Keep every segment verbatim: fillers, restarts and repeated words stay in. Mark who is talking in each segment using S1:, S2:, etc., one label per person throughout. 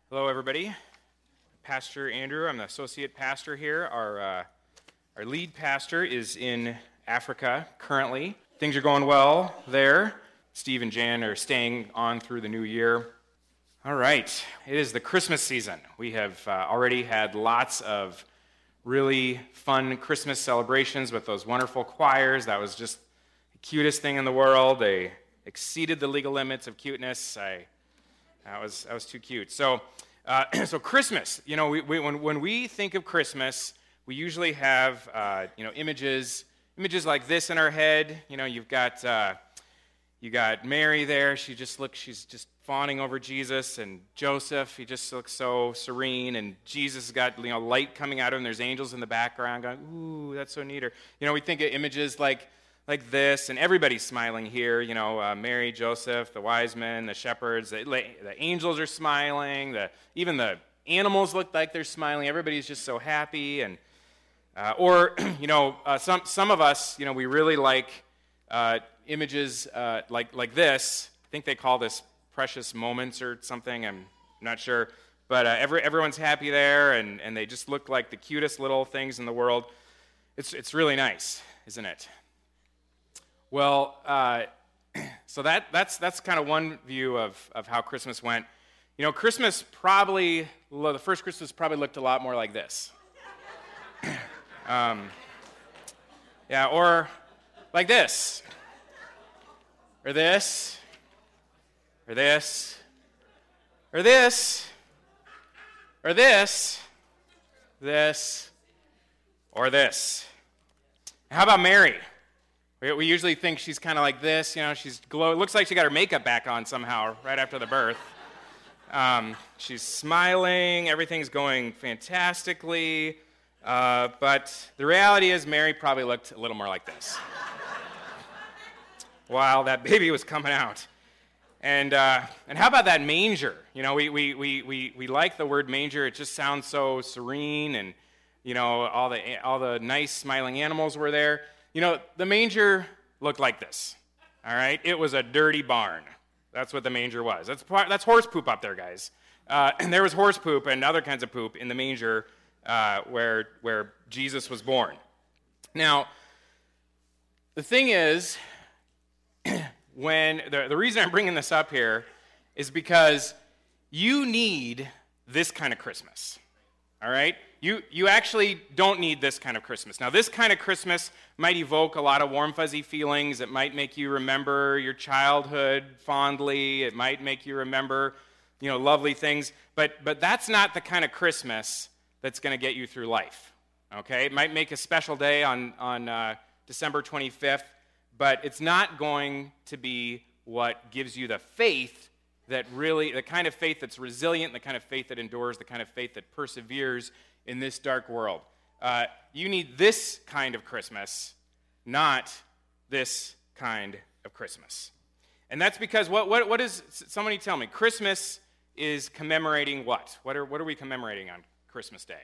S1: Hello, everybody. Pastor Andrew. I'm the associate pastor here. Our uh, our lead pastor is in Africa currently. Things are going well there. Steve and Jan are staying on through the new year. All right. It is the Christmas season. We have uh, already had lots of really fun Christmas celebrations with those wonderful choirs. That was just the cutest thing in the world. They exceeded the legal limits of cuteness. I That was that was too cute. So, uh, so Christmas. You know, we, we, when when we think of Christmas, we usually have uh, you know images images like this in our head. You know, you've got uh, you got Mary there. She just looks. She's just fawning over Jesus, and Joseph. He just looks so serene, and Jesus has got you know light coming out of him. There's angels in the background going, "Ooh, that's so neat." Or, you know, we think of images like. Like this, and everybody's smiling here, you know, uh, Mary, Joseph, the wise men, the shepherds, the, the angels are smiling, the, even the animals look like they're smiling, everybody's just so happy, and, uh, or, you know, uh, some some of us, you know, we really like uh, images uh, like, like this. I think they call this precious moments or something, I'm not sure, but uh, every, everyone's happy there, and, and they just look like the cutest little things in the world. It's It's really nice, isn't it? Well, uh, so that that's that's kind of one view of, of how Christmas went. You know, Christmas probably, well, the first Christmas probably looked a lot more like this. um, yeah, or like this, or this, or this, or this, or this, this, or this. How about Mary? We usually think she's kind of like this, you know, she's glow. It looks like she got her makeup back on somehow right after the birth. Um, she's smiling, everything's going fantastically, uh, but the reality is Mary probably looked a little more like this while that baby was coming out. And uh, and how about that manger? You know, we, we, we, we, we like the word manger. It just sounds so serene, and, you know, all the all the nice smiling animals were there. You know, the manger looked like this, all right? It was a dirty barn. That's what the manger was. That's that's horse poop up there, guys. Uh, and there was horse poop and other kinds of poop in the manger uh, where, where Jesus was born. Now, the thing is, when the, the reason I'm bringing this up here is because you need this kind of Christmas, all right? You you actually don't need this kind of Christmas. Now, this kind of Christmas might evoke a lot of warm, fuzzy feelings. It might make you remember your childhood fondly. It might make you remember, you know, lovely things. But but that's not the kind of Christmas that's going to get you through life, okay? It might make a special day on, on uh, December twenty-fifth, but it's not going to be what gives you the faith that really, the kind of faith that's resilient, the kind of faith that endures, the kind of faith that perseveres in this dark world. Uh, you need this kind of Christmas, not this kind of Christmas. And that's because, what what what is, somebody tell me, Christmas is commemorating what? What are, what are we commemorating on Christmas Day?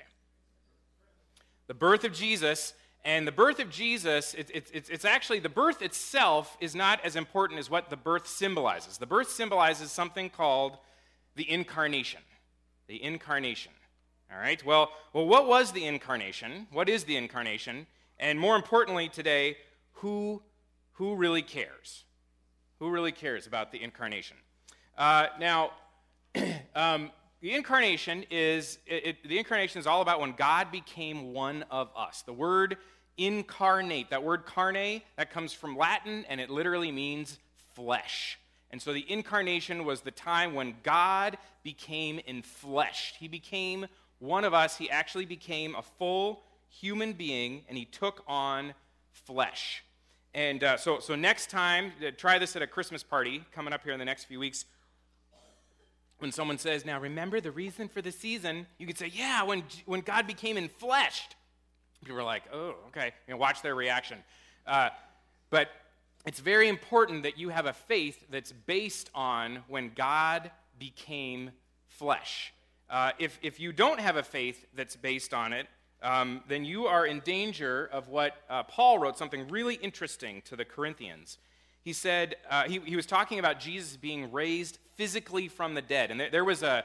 S1: The birth of Jesus, and the birth of Jesus, it, it, it's, it's actually, the birth itself is not as important as what the birth symbolizes. The birth symbolizes something called the incarnation. The incarnation. All right, well, well, what was the incarnation? What is the incarnation? And more importantly today, who, who really cares? Who really cares about the incarnation? Uh, now, um, the incarnation is, it, it, the incarnation is all about when God became one of us. The word incarnate, that word carne, that comes from Latin, and it literally means flesh. And so the incarnation was the time when God became enfleshed. He became one of us. He actually became a full human being, and he took on flesh. And uh, so, so next time, uh, try this at a Christmas party coming up here in the next few weeks. When someone says, now remember the reason for the season, you could say, yeah, when when God became enfleshed. People are like, oh, okay. You know, watch their reaction. Uh, but it's very important that you have a faith that's based on when God became flesh. Uh, if, if you don't have a faith that's based on it, um, then you are in danger of what uh, Paul wrote, something really interesting to the Corinthians. He said, uh, he, he was talking about Jesus being raised physically from the dead. And there, there was a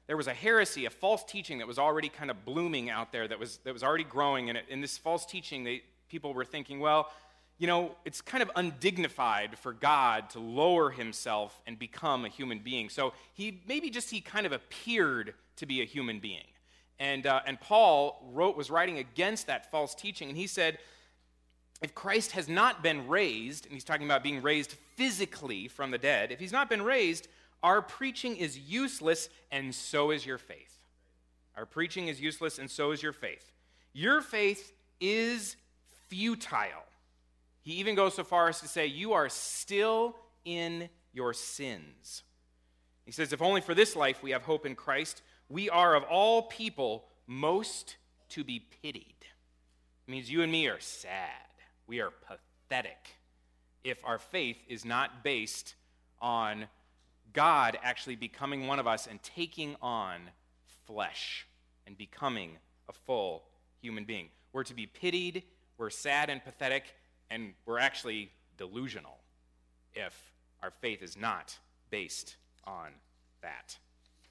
S1: there was a heresy, a false teaching that was already kind of blooming out there, that was that was already growing. And it, in this false teaching, they, people were thinking, well, you know, it's kind of undignified for God to lower himself and become a human being. So he maybe just he kind of appeared to be a human being. And uh, and Paul wrote was writing against that false teaching, and he said, if Christ has not been raised, and he's talking about being raised physically from the dead, if he's not been raised, our preaching is useless, and so is your faith. Our preaching is useless, and so is your faith. Your faith is futile. He even goes so far as to say, you are still in your sins. He says, if only for this life we have hope in Christ, we are of all people most to be pitied. It means you and me are sad. We are pathetic if our faith is not based on God actually becoming one of us and taking on flesh and becoming a full human being. We're to be pitied, we're sad and pathetic, and we're actually delusional if our faith is not based on that.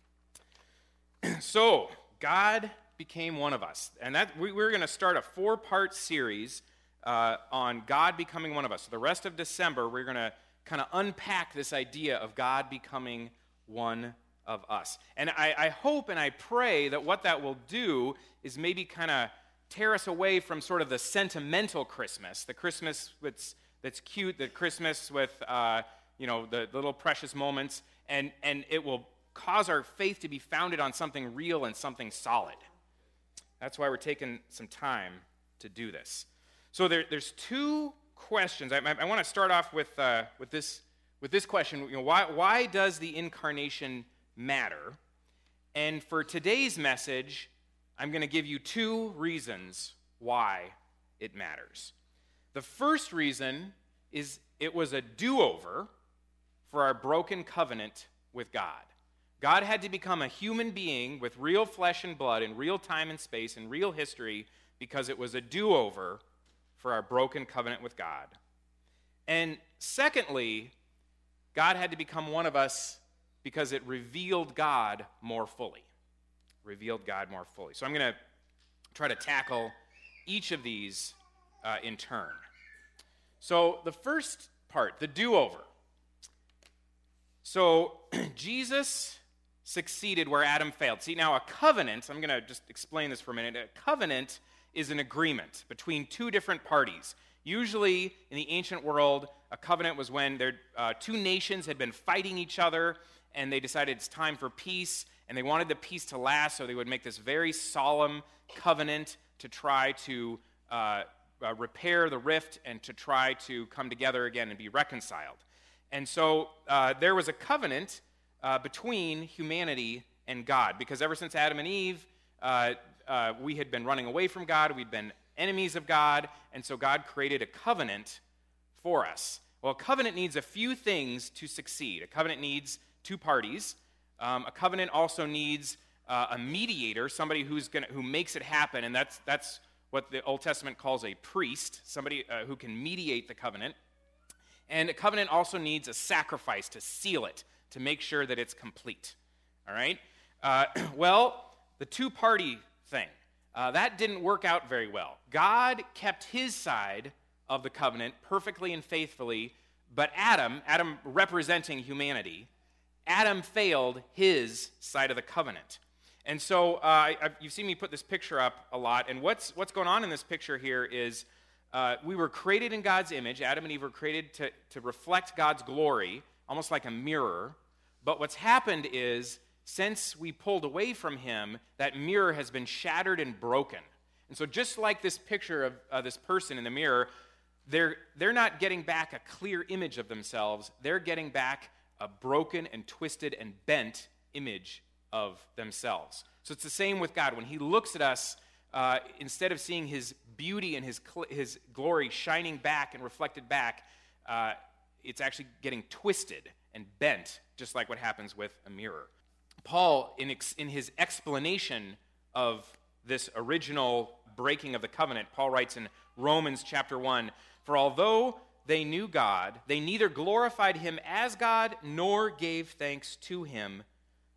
S1: So, God became one of us. And that we, we're going to start a four-part series uh, on God becoming one of us. So the rest of December, we're going to kind of unpack this idea of God becoming one of us. And I, I hope and I pray that what that will do is maybe kind of tear us away from sort of the sentimental Christmas, the Christmas that's, that's cute, the Christmas with, uh, you know, the, the little precious moments, and, and it will cause our faith to be founded on something real and something solid. That's why we're taking some time to do this. So there, there's two questions. I, I, I want to start off with uh, with this with this question. You know, why why does the incarnation matter? And for today's message, I'm going to give you two reasons why it matters. The first reason is it was a do-over for our broken covenant with God. God had to become a human being with real flesh and blood in real time and space and real history because it was a do-over for our broken covenant with God. And secondly, God had to become one of us because it revealed God more fully. Revealed God more fully. So I'm going to try to tackle each of these uh, in turn. So the first part, the do-over. So Jesus succeeded where Adam failed. See, now a covenant, I'm going to just explain this for a minute. A covenant is an agreement between two different parties. Usually, in the ancient world, a covenant was when there, uh, two nations had been fighting each other, and they decided it's time for peace, and they wanted the peace to last, so they would make this very solemn covenant to try to uh, uh, repair the rift and to try to come together again and be reconciled. And so uh, there was a covenant uh, between humanity and God, because ever since Adam and Eve, uh, uh, we had been running away from God, we'd been enemies of God, and so God created a covenant for us. Well, a covenant needs a few things to succeed. A covenant needs two parties. Um, a covenant also needs uh, a mediator, somebody who's gonna, who makes it happen, and that's that's what the Old Testament calls a priest, somebody uh, who can mediate the covenant. And a covenant also needs a sacrifice to seal it, to make sure that it's complete. All right? Uh, well, the two-party thing, uh, that didn't work out very well. God kept his side of the covenant perfectly and faithfully, but Adam, Adam representing humanity, Adam failed his side of the covenant. And so uh, I, I, you've seen me put this picture up a lot, and what's what's going on in this picture here is uh, we were created in God's image. Adam and Eve were created to, to reflect God's glory, almost like a mirror. But what's happened is, since we pulled away from him, that mirror has been shattered and broken. And so just like this picture of uh, this person in the mirror, they're, they're not getting back a clear image of themselves. They're getting back a broken and twisted and bent image of themselves. So it's the same with God. When he looks at us, uh, instead of seeing his beauty and his, cl- his glory shining back and reflected back, uh, it's actually getting twisted and bent, just like what happens with a mirror. Paul, in, ex- in his explanation of this original breaking of the covenant, Paul writes in Romans chapter one, "For although they knew God, they neither glorified him as God nor gave thanks to him,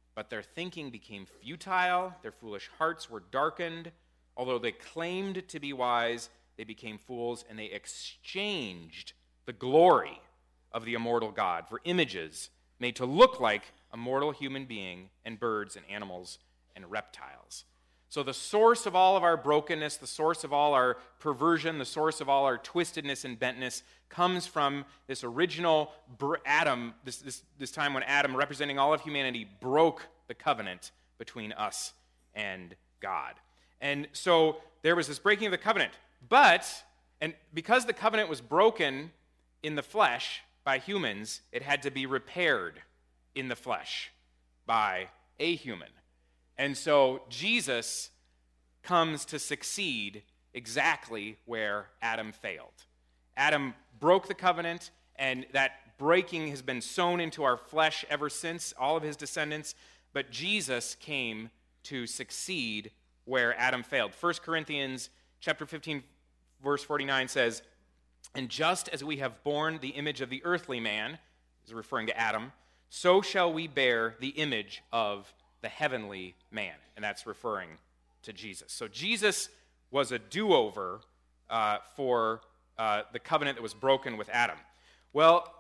S1: But their thinking became futile, their foolish hearts were darkened. Although they claimed to be wise, they became fools, and they exchanged the glory of the immortal God for images made to look like a mortal human being and birds and animals and reptiles. So the source of all of our brokenness, the source of all our perversion, the source of all our twistedness and bentness comes from this original Adam, this, this, this time when Adam, representing all of humanity, broke the covenant between us and God. And so there was this breaking of the covenant. But, and because the covenant was broken in the flesh by humans, it had to be repaired in the flesh by a human. And so Jesus comes to succeed exactly where Adam failed. Adam broke the covenant, and that breaking has been sown into our flesh ever since, all of his descendants. But Jesus came to succeed where Adam failed. First Corinthians chapter fifteen, verse forty-nine says, "And just as we have borne the image of the earthly man," is referring to Adam, "so shall we bear the image of the heavenly man." And that's referring to Jesus. So Jesus was a do-over uh, for uh, the covenant that was broken with Adam. Well,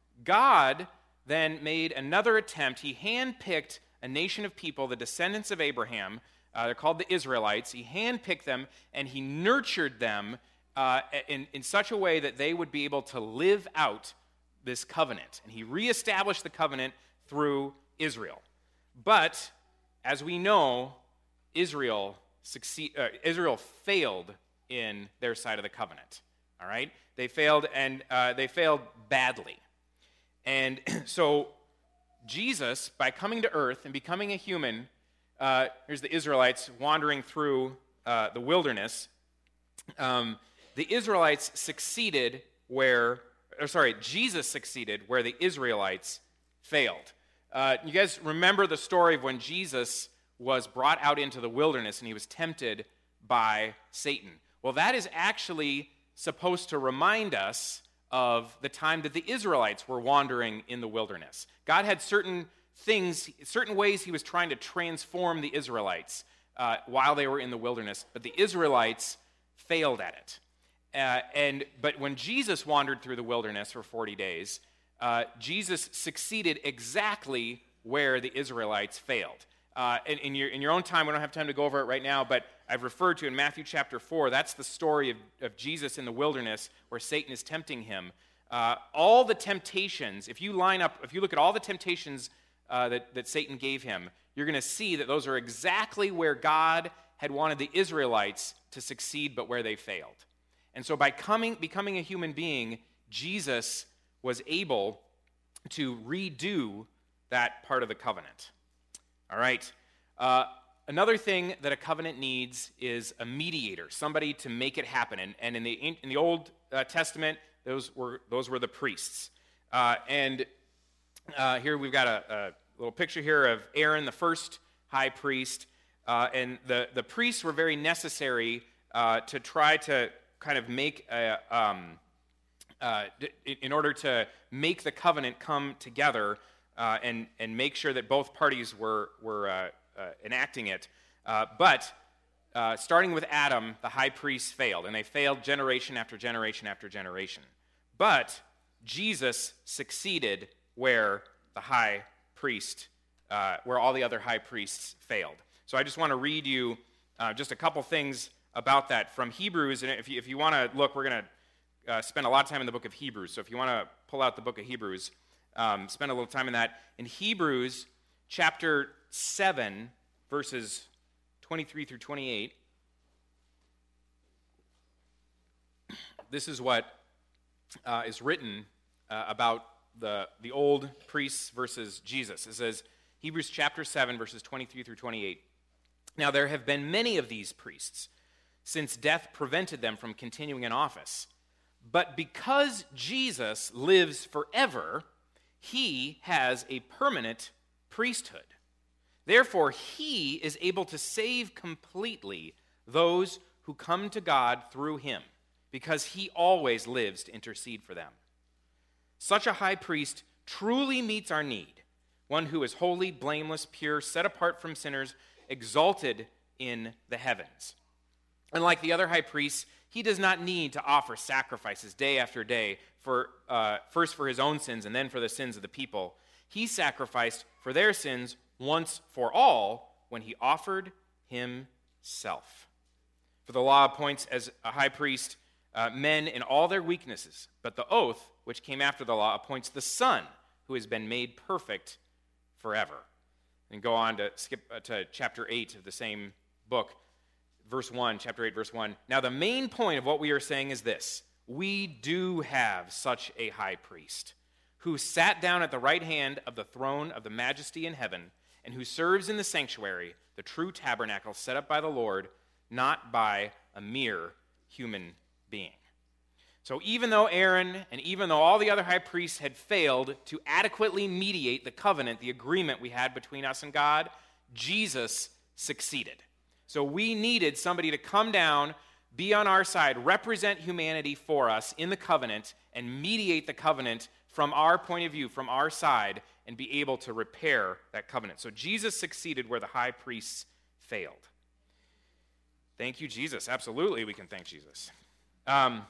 S1: God then made another attempt. He handpicked a nation of people, the descendants of Abraham. Uh, they're called the Israelites. He handpicked them, and he nurtured them uh, in, in such a way that they would be able to live out this covenant. And he reestablished the covenant through Israel. But, as we know, Israel succeed, uh, Israel failed in their side of the covenant. All right? They failed, and uh, they failed badly. And so Jesus, by coming to earth and becoming a human, uh, here's the Israelites wandering through uh, the wilderness. Um, the Israelites succeeded where, or sorry, Jesus succeeded where the Israelites failed. Uh, you guys remember the story of when Jesus was brought out into the wilderness and he was tempted by Satan. Well, that is actually supposed to remind us of the time that the Israelites were wandering in the wilderness. God had certain things, certain ways he was trying to transform the Israelites uh, while they were in the wilderness, but the Israelites failed at it. Uh, and but when Jesus wandered through the wilderness for forty days, uh, Jesus succeeded exactly where the Israelites failed. Uh, in, in, your, in your own time, we don't have time to go over it right now, but I've referred to in Matthew chapter four, that's the story of, of Jesus in the wilderness where Satan is tempting him. Uh, all the temptations, if you line up, if you look at all the temptations uh, that, that Satan gave him, you're going to see that those are exactly where God had wanted the Israelites to succeed, but where they failed. And so by coming, becoming a human being, Jesus was able to redo that part of the covenant. All right. Uh, another thing that a covenant needs is a mediator, somebody to make it happen. And, and in the in the Old uh, Testament, those were those were the priests. Uh, and uh, here we've got a, a little picture here of Aaron, the first high priest. Uh, and the, the priests were very necessary uh, to try to kind of make a, um, uh, in order to make the covenant come together uh, and and make sure that both parties were were uh, uh, enacting it. Uh, but uh, starting with Adam, the high priests failed, and they failed generation after generation after generation. But Jesus succeeded where the high priest, uh, where all the other high priests failed. So I just want to read you uh, just a couple things about that from Hebrews. And if you, if you want to look, we're going to uh, spend a lot of time in the book of Hebrews. So if you want to pull out the book of Hebrews, um, spend a little time in that. In Hebrews chapter seven, verses twenty-three through twenty-eight, this is what uh, is written uh, about the, the old priests versus Jesus. It says, Hebrews chapter seven, verses twenty-three through twenty-eight. Now there have been many of these priests, since death prevented them from continuing in office. But because Jesus lives forever, he has a permanent priesthood. Therefore, he is able to save completely those who come to God through him, because he always lives to intercede for them. Such a high priest truly meets our need one who is holy, blameless, pure, set apart from sinners, exalted in the heavens. Unlike the other high priests, he does not need to offer sacrifices day after day, for uh, first for his own sins and then for the sins of the people. He sacrificed for their sins once for all when he offered himself. For the law appoints as a high priest uh, men in all their weaknesses, but the oath, which came after the law, appoints the Son, who has been made perfect forever. And go on to skip uh, to chapter eight of the same book, verse one, chapter eight, verse one. Now the main point of what we are saying is this: we do have such a high priest who sat down at the right hand of the throne of the majesty in heaven, and who serves in the sanctuary, the true tabernacle set up by the Lord, not by a mere human being. So even though Aaron and even though all the other high priests had failed to adequately mediate the covenant, the agreement we had between us and God, Jesus succeeded. So we needed somebody to come down, be on our side, represent humanity for us in the covenant, and mediate the covenant from our point of view, from our side, and be able to repair that covenant. So Jesus succeeded where the high priests failed. Thank you, Jesus. Absolutely, we can thank Jesus. Um,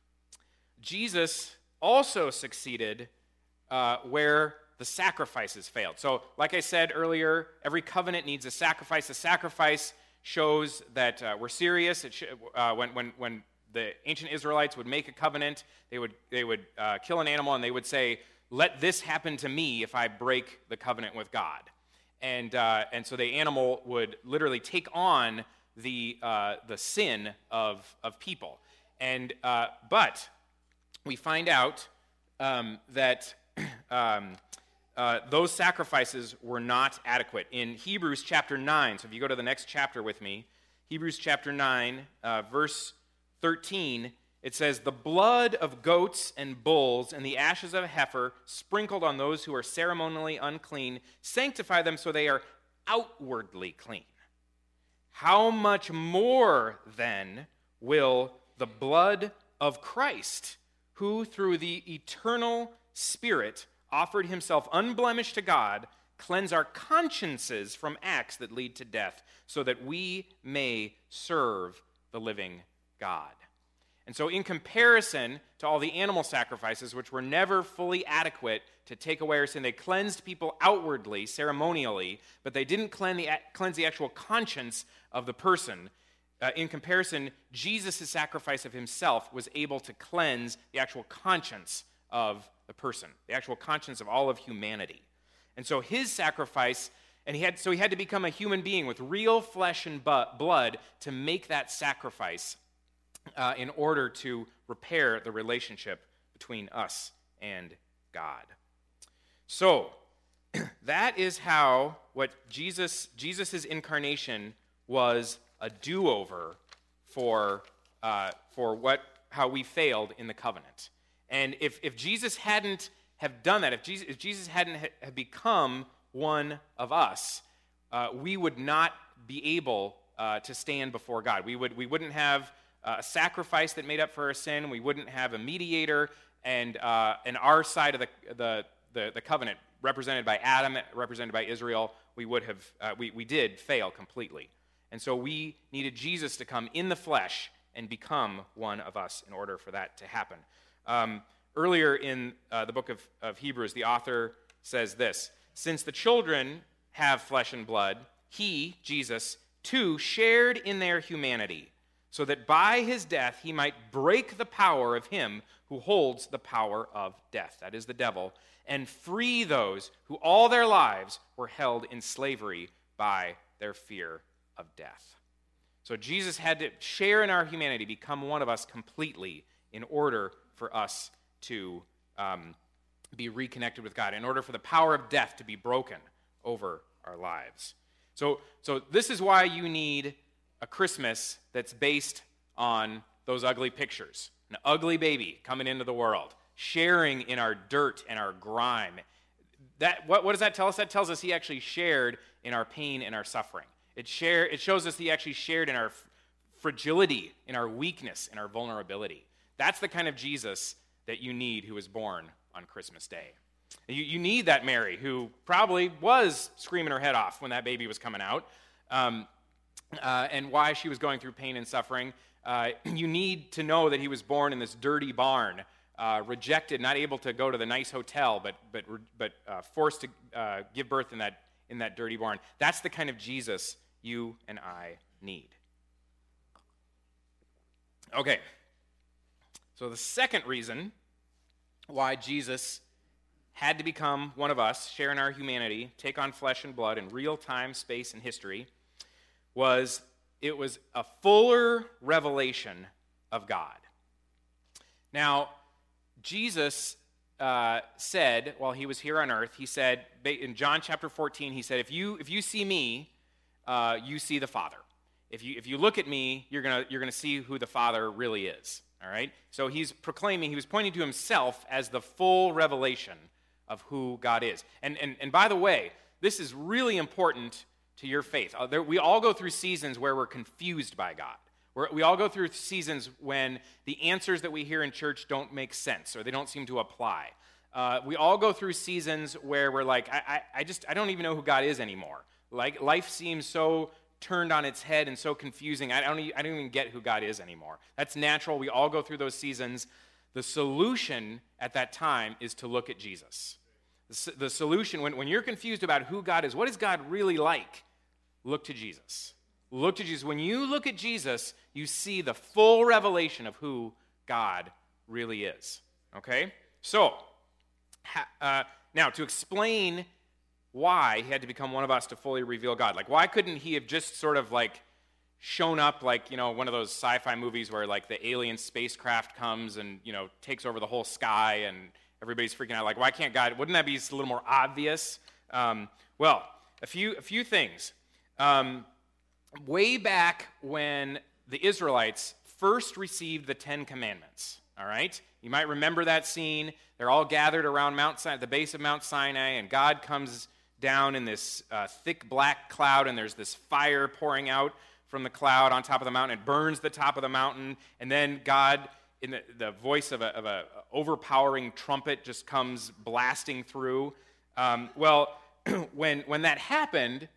S1: Jesus also succeeded uh, where the sacrifices failed. So, like I said earlier, every covenant needs a sacrifice. A sacrifice shows that uh, we're serious. It sh- uh, when, when, when the ancient Israelites would make a covenant, they would, they would uh, kill an animal and they would say, "Let this happen to me if I break the covenant with God." And, uh, and so the animal would literally take on the, uh, the sin of, of people. And, uh, but we find out um, that um, uh, those sacrifices were not adequate. In Hebrews chapter nine, so if you go to the next chapter with me, Hebrews chapter nine, uh, verse thirteen, it says, "The blood of goats and bulls and the ashes of a heifer sprinkled on those who are ceremonially unclean sanctify them so they are outwardly clean. How much more, then, will the blood of Christ, who through the eternal Spirit offered himself unblemished to God, cleanse our consciences from acts that lead to death, so that we may serve the living God?" And so in comparison to all the animal sacrifices, which were never fully adequate to take away our sin, they cleansed people outwardly, ceremonially, but they didn't cleanse the, cleanse the actual conscience of the person. Uh, in comparison, Jesus' sacrifice of himself was able to cleanse the actual conscience of the person, the actual conscience of all of humanity. And so his sacrifice, and he had so he had to become a human being with real flesh and bu- blood to make that sacrifice uh, in order to repair the relationship between us and God. So that is how what Jesus Jesus's incarnation was a do-over for uh, for what how we failed in the covenant. And if if Jesus hadn't have done that, if Jesus if Jesus hadn't ha- have become one of us, uh, we would not be able uh, to stand before God. We would we wouldn't have uh, a sacrifice that made up for our sin. We wouldn't have a mediator, and uh, and our side of the the the, the covenant, represented by Adam, represented by Israel, we would have uh, we we did fail completely. And so we needed Jesus to come in the flesh and become one of us in order for that to happen. Um, earlier in uh, the book of, of Hebrews, the author says this: "Since the children have flesh and blood, he, Jesus, too shared in their humanity, so that by his death he might break the power of him who holds the power of death," that is the devil, "and free those who all their lives were held in slavery by their fear of death." So Jesus had to share in our humanity, become one of us completely in order for us to um, be reconnected with God, in order for the power of death to be broken over our lives. So, so this is why you need a Christmas that's based on those ugly pictures. An ugly baby coming into the world, sharing in our dirt and our grime. That, what, what does that tell us? That tells us he actually shared in our pain and our suffering. It, share, it shows us he actually shared in our fragility, in our weakness, in our vulnerability. That's the kind of Jesus that you need who was born on Christmas Day. You, you need that Mary, who probably was screaming her head off when that baby was coming out, um, uh, and why she was going through pain and suffering. Uh, you need to know that he was born in this dirty barn, uh, rejected, not able to go to the nice hotel, but but but uh, forced to uh, give birth in that in that dirty barn. That's the kind of Jesus you and I need. Okay. So the second reason why Jesus had to become one of us, share in our humanity, take on flesh and blood in real time, space, and history, was it was a fuller revelation of God. Now, Jesus uh, said, while he was here on earth, he said, in John chapter fourteen, he said, if you if you see me, uh, you see the Father. If you if you look at me, you're gonna you're gonna see who the Father really is. All right? So he's proclaiming, he was pointing to himself as the full revelation of who God is. And and and by the way, this is really important to your faith. Uh, there, we all go through seasons where we're confused by God. We're, we all go through seasons when the answers that we hear in church don't make sense or they don't seem to apply. Uh, we all go through seasons where we're like, I, I, I just, I don't even know who God is anymore. Like, life seems so turned on its head and so confusing. I don't, I don't even get who God is anymore. That's natural. We all go through those seasons. The solution at that time is to look at Jesus. The, the solution, when, when you're confused about who God is, what is God really like? Look to Jesus. Look to Jesus. When you look at Jesus, you see the full revelation of who God really is. Okay? So, ha, uh, now to explain why he had to become one of us to fully reveal God. Like, why couldn't he have just sort of like shown up like, you know, one of those sci-fi movies where like the alien spacecraft comes and, you know, takes over the whole sky and everybody's freaking out. Like, why can't God? Wouldn't that be a little more obvious? Um, well, a few a few things. Um, way back when the Israelites first received the Ten Commandments, all right? You might remember that scene. They're all gathered around Mount Sinai, at the base of Mount Sinai, and God comes down in this uh, thick black cloud, and there's this fire pouring out from the cloud on top of the mountain. It burns the top of the mountain, and then God, in the, the voice of a, of a overpowering trumpet, just comes blasting through. Um, well, when when that happened,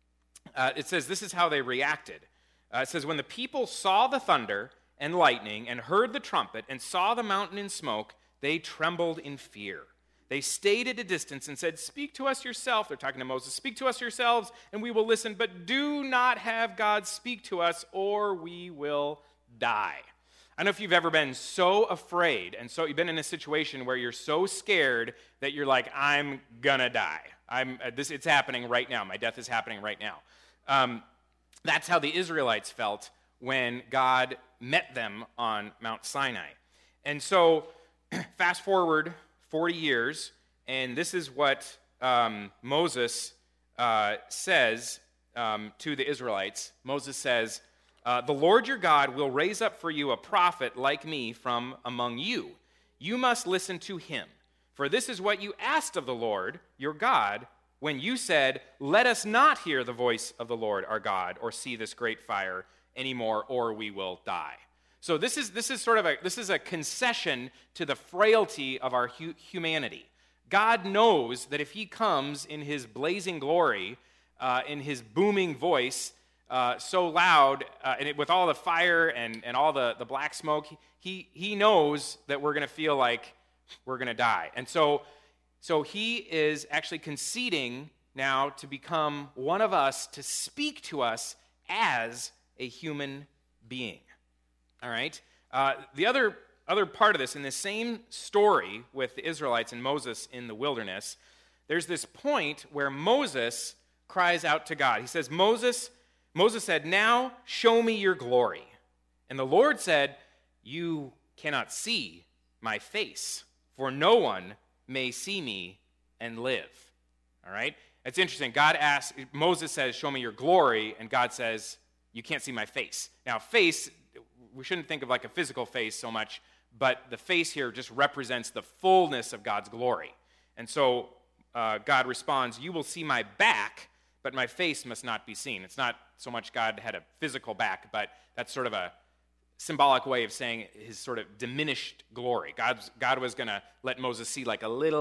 S1: uh, it says this is how they reacted. Uh, it says, when the people saw the thunder and lightning and heard the trumpet and saw the mountain in smoke, they trembled in fear. They stayed at a distance and said, speak to us yourself. They're talking to Moses. Speak to us yourselves, and we will listen. But do not have God speak to us, or we will die. I don't know if you've ever been so afraid, and so you've been in a situation where you're so scared that you're like, I'm gonna die. I'm uh, this. It's happening right now. My death is happening right now. Um, that's how the Israelites felt when God met them on Mount Sinai. And so, fast forward forty years, and this is what um, Moses uh, says um, to the Israelites. Moses says, uh, the Lord your God will raise up for you a prophet like me from among you. You must listen to him. For this is what you asked of the Lord your God when you said, let us not hear the voice of the Lord our God or see this great fire anymore, or we will die. So this is this is sort of a this is a concession to the frailty of our hu- humanity. God knows that if he comes in his blazing glory, uh, in his booming voice, uh, so loud, uh, and it, with all the fire and, and all the, the black smoke, he he knows that we're going to feel like we're going to die. And so, so he is actually conceding now to become one of us, to speak to us as a human being. All right. Uh, the other other part of this, in the same story with the Israelites and Moses in the wilderness, there's this point where Moses cries out to God. He says, Moses, Moses said, now show me your glory. And the Lord said, you cannot see my face, for no one may see me and live. All right. It's interesting. God asks, Moses says, show me your glory. And God says, you can't see my face. Now, face, we shouldn't think of like a physical face so much, but the face here just represents the fullness of God's glory. And so uh, God responds, you will see my back, but my face must not be seen. It's not so much God had a physical back, but that's sort of a symbolic way of saying his sort of diminished glory. God's, God was going to let Moses see like a little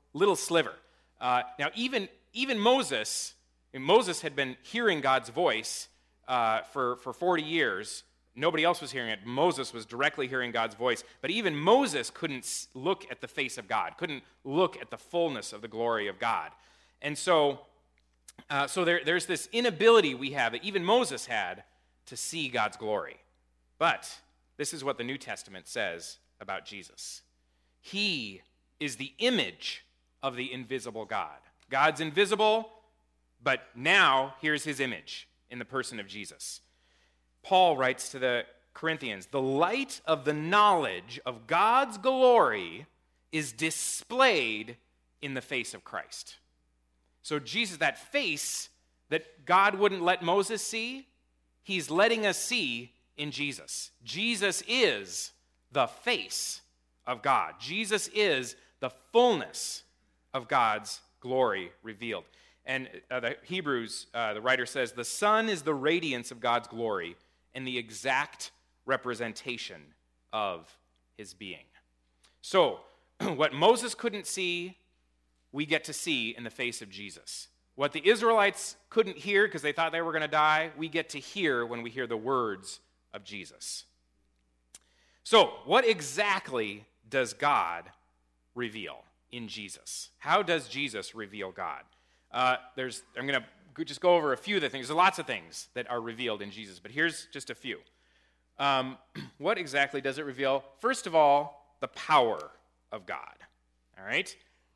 S1: little sliver. Uh, now, even, even Moses, and Moses had been hearing God's voice uh, for, for forty years. Nobody else was hearing it. Moses was directly hearing God's voice. But even Moses couldn't look at the face of God, couldn't look at the fullness of the glory of God. And so, uh, so there, there's this inability we have that even Moses had to see God's glory. But this is what the New Testament says about Jesus. He is the image of the invisible God. God's invisible, but now here's his image in the person of Jesus. Paul writes to the Corinthians, the light of the knowledge of God's glory is displayed in the face of Christ. So Jesus, that face that God wouldn't let Moses see, he's letting us see in Jesus. Jesus is the face of God. Jesus is the fullness of God's glory revealed. And uh, the Hebrews, uh, the writer says, the Son is the radiance of God's glory and the exact representation of his being. So, what Moses couldn't see, we get to see in the face of Jesus. What the Israelites couldn't hear because they thought they were going to die, we get to hear when we hear the words of Jesus. So, what exactly does God reveal in Jesus? How does Jesus reveal God? Uh, there's, I'm going to just go over a few of the things. There's lots of things that are revealed in Jesus, but here's just a few. Um, what exactly does it reveal? First of all, the power of God. All right?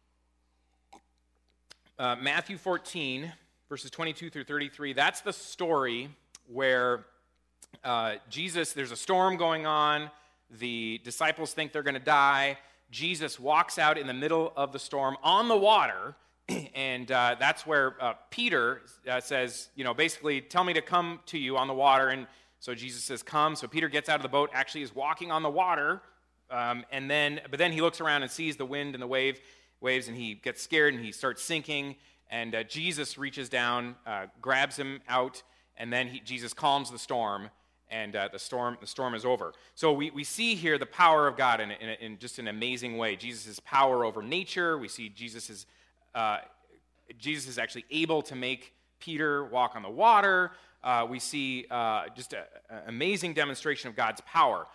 S1: Uh, Matthew fourteen, verses twenty-two through thirty-three, that's the story where uh, Jesus, there's a storm going on. The disciples think they're going to die. Jesus walks out in the middle of the storm on the water, and uh, that's where uh, Peter uh, says, you know, basically, tell me to come to you on the water. And so Jesus says, come. So Peter gets out of the boat, actually is walking on the water, um, and then, but then he looks around and sees the wind and the wave, waves, and he gets scared and he starts sinking. And uh, Jesus reaches down, uh, grabs him out, and then he, Jesus calms the storm. And uh, the storm the storm is over. So we, we see here the power of God in, in, in just an amazing way. Jesus' power over nature. We see Jesus is, uh, Jesus is actually able to make Peter walk on the water. Uh, we see uh, just an amazing demonstration of God's power.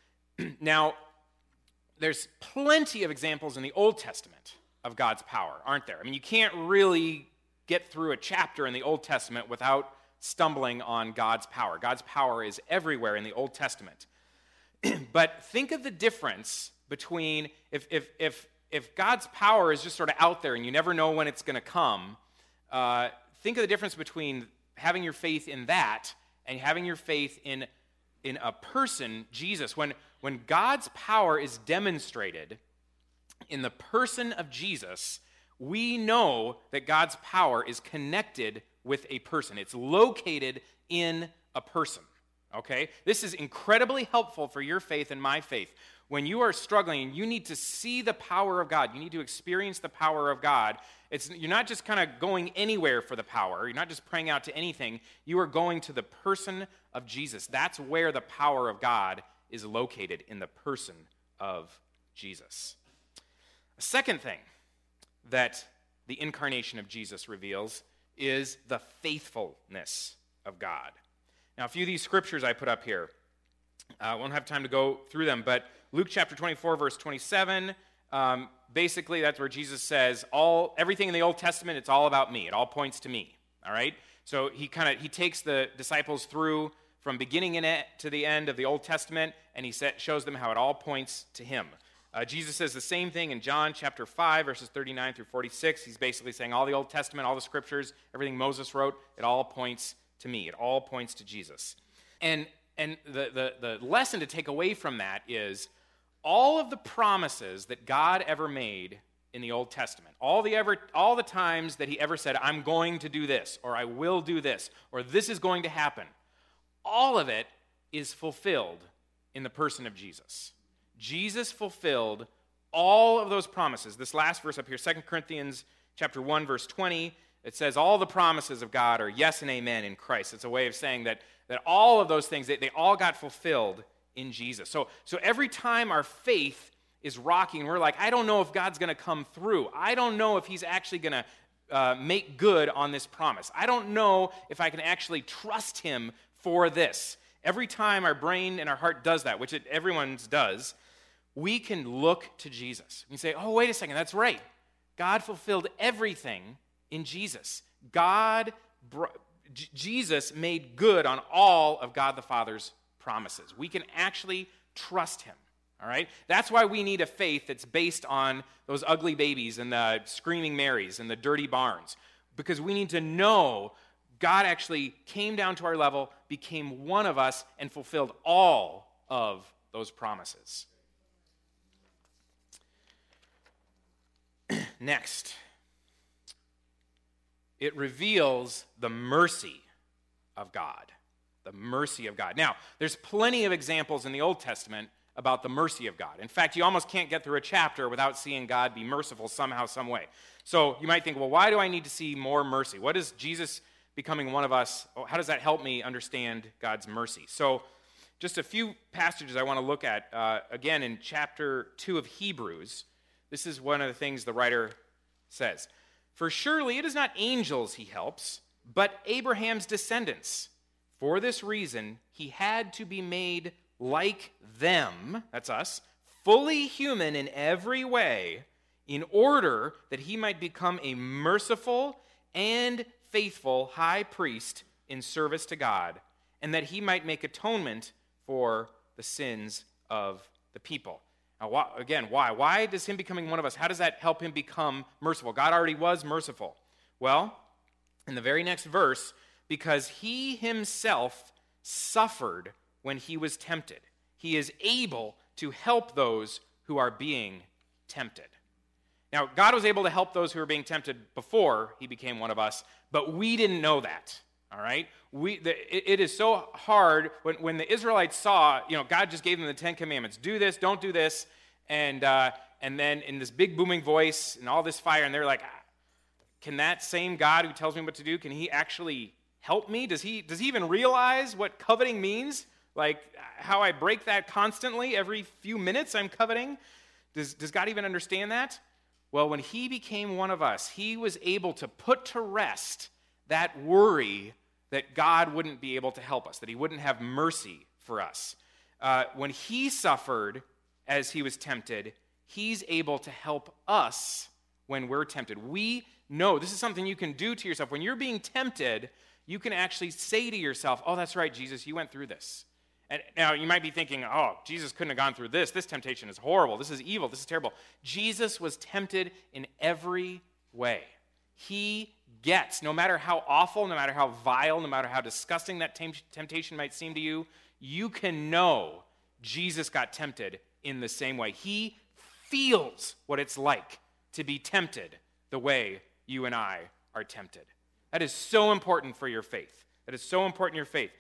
S1: Now, there's plenty of examples in the Old Testament of God's power, aren't there? I mean, you can't really get through a chapter in the Old Testament without stumbling on God's power. God's power is everywhere in the Old Testament. But think of the difference between if if if if God's power is just sort of out there and you never know when it's going to come. Uh, think of the difference between having your faith in that and having your faith in in a person, Jesus. When when God's power is demonstrated in the person of Jesus, we know that God's power is connected with a person. It's located in a person, okay? This is incredibly helpful for your faith and my faith. When you are struggling, you need to see the power of God. You need to experience the power of God. It's, you're not just kind of going anywhere for the power. You're not just praying out to anything. You are going to the person of Jesus. That's where the power of God is located, in the person of Jesus. A second thing that the incarnation of Jesus reveals is the faithfulness of God. Now, a few of these scriptures I put up here, I uh, won't have time to go through them, but Luke chapter twenty-four, verse twenty-seven, um, basically that's where Jesus says, all everything in the Old Testament, it's all about me. It all points to me, all right? So he kind of he takes the disciples through from beginning to the end of the Old Testament, and he set, shows them how it all points to him. Uh, Jesus says the same thing in John chapter five, verses thirty-nine through forty-six. He's basically saying all the Old Testament, all the scriptures, everything Moses wrote, it all points to me. It all points to Jesus. And and the, the, the lesson to take away from that is all of the promises that God ever made in the Old Testament, all the ever all the times that he ever said, I'm going to do this, or I will do this, or this is going to happen, all of it is fulfilled in the person of Jesus. Jesus fulfilled all of those promises. This last verse up here, Second Corinthians chapter one, verse twenty, it says all the promises of God are yes and amen in Christ. It's a way of saying that, that all of those things, they, they all got fulfilled in Jesus. So, so every time our faith is rocking. We're like, I don't know if God's going to come through. I don't know if he's actually going to uh, make good on this promise. I don't know if I can actually trust him for this. Every time our brain and our heart does that, which it, everyone's does, we can look to Jesus. We can say, oh, wait a second, that's right. God fulfilled everything in Jesus. God, J- Jesus made good on all of God the Father's promises. We can actually trust him, all right? That's why we need a faith that's based on those ugly babies and the screaming Marys and the dirty barns, because we need to know God actually came down to our level, became one of us, and fulfilled all of those promises. Next, it reveals the mercy of God. The mercy of God. Now, there's plenty of examples in the Old Testament about the mercy of God. In fact, you almost can't get through a chapter without seeing God be merciful somehow, some way. So you might think, well, why do I need to see more mercy? What is Jesus becoming one of us? How does that help me understand God's mercy? So just a few passages I want to look at. Uh, again, in chapter two of Hebrews, this is one of the things the writer says. For surely it is not angels he helps, but Abraham's descendants. For this reason, he had to be made like them, that's us, fully human in every way, in order that he might become a merciful and faithful high priest in service to God, and that he might make atonement for the sins of the people. Now, why, again, why? Why does him becoming one of us, how does that help him become merciful? God already was merciful. Well, in the very next verse, because he himself suffered when he was tempted, he is able to help those who are being tempted. Now, God was able to help those who were being tempted before he became one of us, but we didn't know that, all right? We, the, it, it is so hard when, when the Israelites saw, you know, God just gave them the Ten Commandments. Do this, don't do this. And, uh, and then in this big booming voice and all this fire, and they're like, ah, can that same God who tells me what to do, can he actually help me? Does he, does he even realize what coveting means? Like how I break that constantly every few minutes I'm coveting? Does, does God even understand that? Well, when he became one of us, he was able to put to rest that worry that God wouldn't be able to help us, that he wouldn't have mercy for us. Uh, when he suffered as he was tempted, he's able to help us when we're tempted. We know, this is something you can do to yourself. When you're being tempted, you can actually say to yourself, oh, that's right, Jesus, you went through this. And now you might be thinking, oh, Jesus couldn't have gone through this. This temptation is horrible. This is evil. This is terrible. Jesus was tempted in every way. He gets, no matter how awful, no matter how vile, no matter how disgusting that temptation might seem to you, you can know Jesus got tempted in the same way. He feels what it's like to be tempted the way you and I are tempted. That is so important for your faith. That is so important in your faith.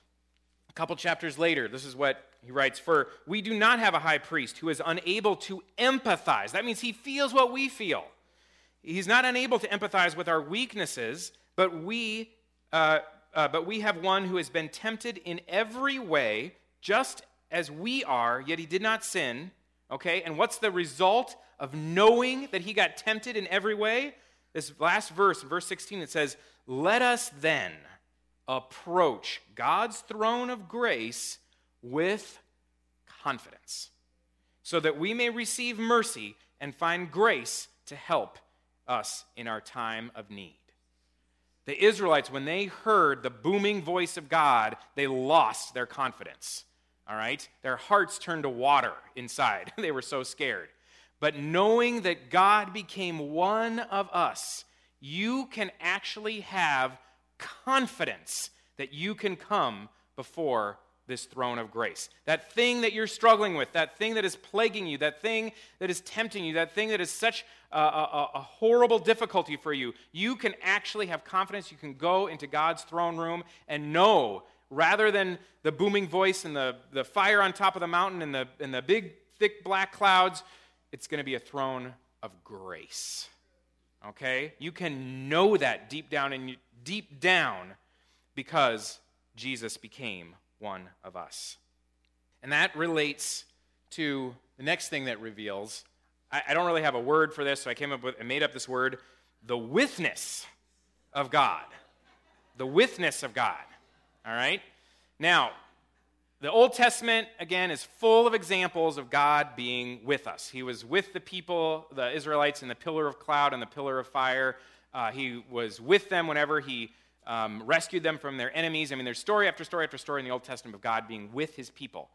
S1: A couple chapters later, this is what he writes, for we do not have a high priest who is unable to empathize. That means he feels what we feel. He's not unable to empathize with our weaknesses, but we, uh, uh, but we have one who has been tempted in every way, just as we are, yet he did not sin. Okay, and what's the result of knowing that he got tempted in every way? This last verse, verse sixteen, it says, let us then approach God's throne of grace with confidence, so that we may receive mercy and find grace to help us in our time of need. The Israelites, when they heard the booming voice of God, they lost their confidence. All right? Their hearts turned to water inside. They were so scared. But knowing that God became one of us, you can actually have confidence that you can come before this throne of grace. That thing that you're struggling with, that thing that is plaguing you, that thing that is tempting you, that thing that is such a, a, a horrible difficulty for you, you can actually have confidence. You can go into God's throne room and know, rather than the booming voice and the, the fire on top of the mountain and the, and the big, thick black clouds, it's going to be a throne of grace. Okay? You can know that deep down in you, deep down because Jesus became one of us. And that relates to the next thing that reveals. I, I don't really have a word for this, so I came up with and made up this word, the withness of God. The withness of God. All right? Now, the Old Testament, again, is full of examples of God being with us. He was with the people, the Israelites, in the pillar of cloud and the pillar of fire. Uh, he was with them whenever he um, rescued them from their enemies. I mean, there's story after story after story in the Old Testament of God being with his people.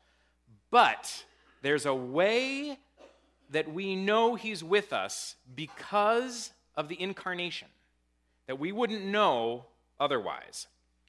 S1: But there's a way that we know he's with us because of the incarnation that we wouldn't know otherwise.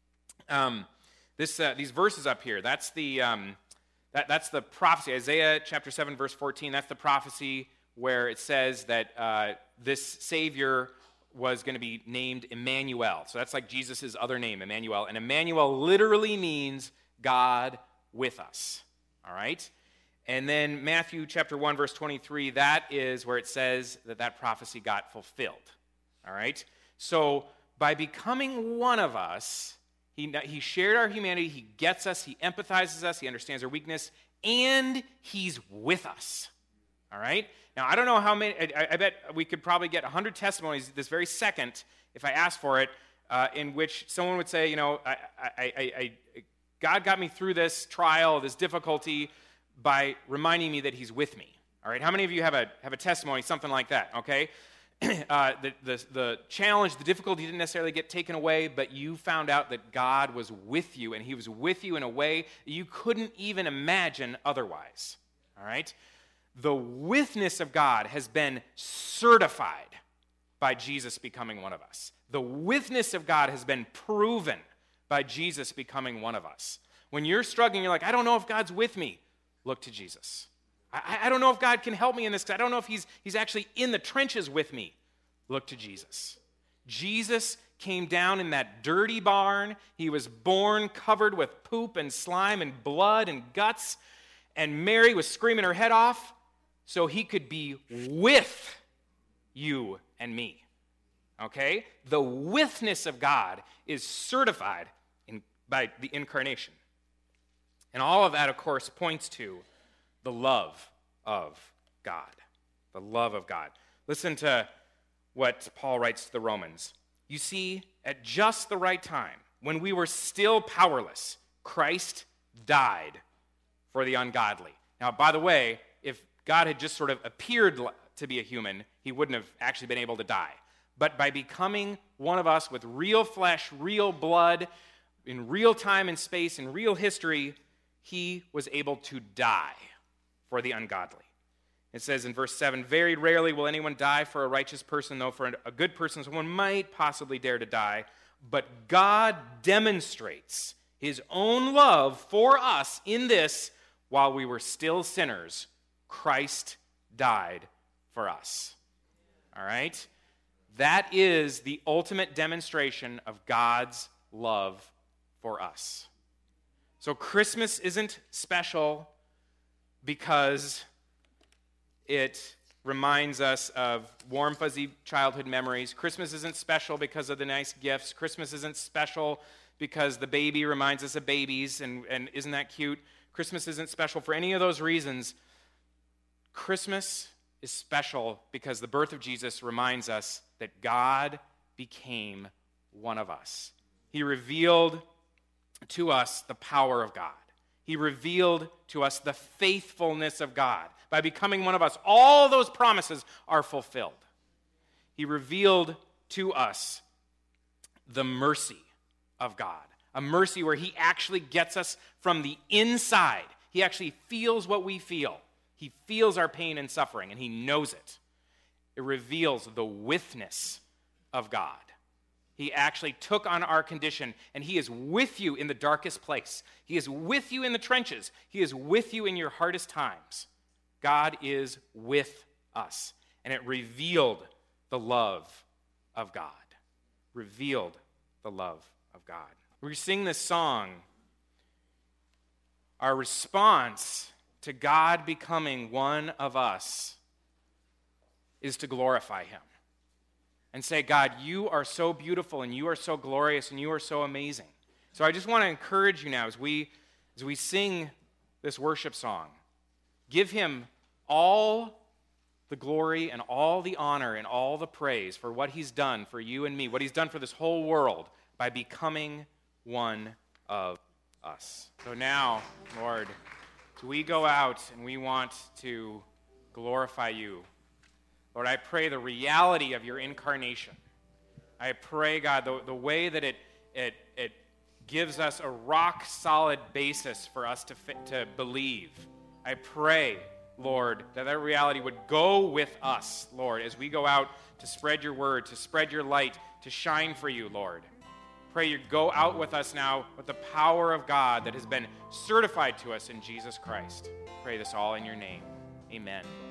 S1: Um, this, uh, these verses up here, that's the, um, that, that's the prophecy. Isaiah chapter seven, verse fourteen, that's the prophecy where it says that uh, this Savior was going to be named Emmanuel. So that's like Jesus' other name, Emmanuel. And Emmanuel literally means God with us. All right? And then Matthew chapter one, verse twenty-three, that is where it says that that prophecy got fulfilled. All right? So by becoming one of us, he, he shared our humanity, he gets us, he empathizes us, he understands our weakness, and he's with us. All right? Now, I don't know how many, I, I bet we could probably get one hundred testimonies this very second, if I asked for it, uh, in which someone would say, you know, I, I, I, I, God got me through this trial, this difficulty, by reminding me that he's with me. All right? How many of you have a, have a testimony, something like that, okay? Uh, the, the, the challenge, the difficulty didn't necessarily get taken away, but you found out that God was with you, and he was with you in a way that you couldn't even imagine otherwise. All right? The witness of God has been certified by Jesus becoming one of us. The witness of God has been proven by Jesus becoming one of us. When you're struggling, you're like, I don't know if God's with me. Look to Jesus. I, I don't know if God can help me in this, because I don't know if he's, he's actually in the trenches with me. Look to Jesus. Jesus came down in that dirty barn. He was born covered with poop and slime and blood and guts, and Mary was screaming her head off so he could be with you and me. Okay? The witness of God is certified in, by the incarnation. And all of that, of course, points to the love of God. The love of God. Listen to what Paul writes to the Romans. You see, at just the right time, when we were still powerless, Christ died for the ungodly. Now, by the way, if God had just sort of appeared to be a human, he wouldn't have actually been able to die. But by becoming one of us with real flesh, real blood, in real time and space, in real history, he was able to die for the ungodly. It says in verse seven, very rarely will anyone die for a righteous person, though for a good person someone might possibly dare to die. But God demonstrates his own love for us in this: while we were still sinners, Christ died for us. All right? That is the ultimate demonstration of God's love for us. So Christmas isn't special because it reminds us of warm, fuzzy childhood memories. Christmas isn't special because of the nice gifts. Christmas isn't special because the baby reminds us of babies, and, and isn't that cute? Christmas isn't special for any of those reasons. Christmas is special because the birth of Jesus reminds us that God became one of us. He revealed to us the power of God. He revealed to us the faithfulness of God. By becoming one of us, all those promises are fulfilled. He revealed to us the mercy of God. A mercy where he actually gets us from the inside. He actually feels what we feel. He feels our pain and suffering, and he knows it. It reveals the witness of God. He actually took on our condition, and he is with you in the darkest place. He is with you in the trenches. He is with you in your hardest times. God is with us, and it revealed the love of God. Revealed the love of God. We sing this song. Our response to God becoming one of us is to glorify him and say, God, you are so beautiful, and you are so glorious, and you are so amazing. So I just want to encourage you now as we, as we sing this worship song, Give him all the glory and all the honor and all the praise for what he's done for you and me, what he's done for this whole world by becoming one of us. So now, Lord, we go out and we want to glorify you. Lord, I pray the reality of your incarnation. I pray, God, the, the way that it, it, it gives us a rock-solid basis for us to, fit, to believe. I pray, Lord, that that reality would go with us, Lord, as we go out to spread your word, to spread your light, to shine for you, Lord. Pray you go out with us now with the power of God that has been certified to us in Jesus Christ. Pray this all in your name. Amen.